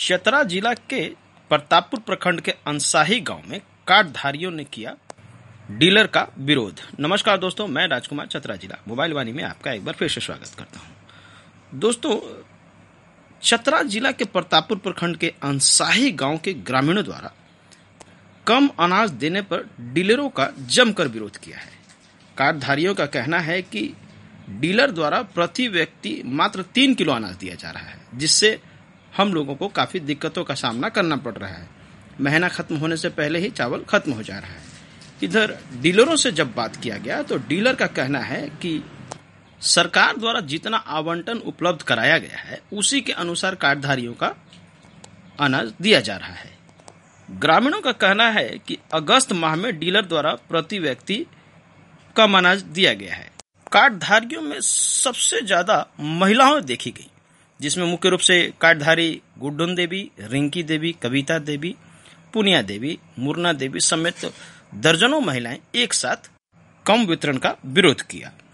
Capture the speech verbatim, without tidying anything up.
चतरा जिला के प्रतापपुर प्रखंड के अंसाही गांव में कार्डधारियों ने किया डीलर का विरोध। नमस्कार दोस्तों, मैं राजकुमार चतरा जिला मोबाइल वाणी में आपका एक बार फिर से स्वागत करता हूं। दोस्तों, चतरा जिला के प्रतापपुर प्रखंड के अंसाही गांव के ग्रामीणों द्वारा कम अनाज देने पर डीलरों का जमकर विरोध किया है। कार्डधारियों का कहना है कि डीलर द्वारा प्रति व्यक्ति मात्र तीन किलो अनाज दिया जा रहा है, जिससे हम लोगों को काफी दिक्कतों का सामना करना पड़ रहा है। महीना खत्म होने से पहले ही चावल खत्म हो जा रहा है। इधर डीलरों से जब बात किया गया तो डीलर का कहना है कि सरकार द्वारा जितना आवंटन उपलब्ध कराया गया है उसी के अनुसार कार्डधारियों का अनाज दिया जा रहा है। ग्रामीणों का कहना है कि अगस्त माह में डीलर द्वारा प्रति व्यक्ति कम अनाज दिया गया है। कार्डधारियों में सबसे ज्यादा महिलाएं देखी गई, जिसमें मुख्य रूप से कार्डधारी गुड्डन देवी, रिंकी देवी, कविता देवी, पुनिया देवी, मुरना देवी समेत दर्जनों महिलाएं एक साथ कम वितरण का विरोध किया।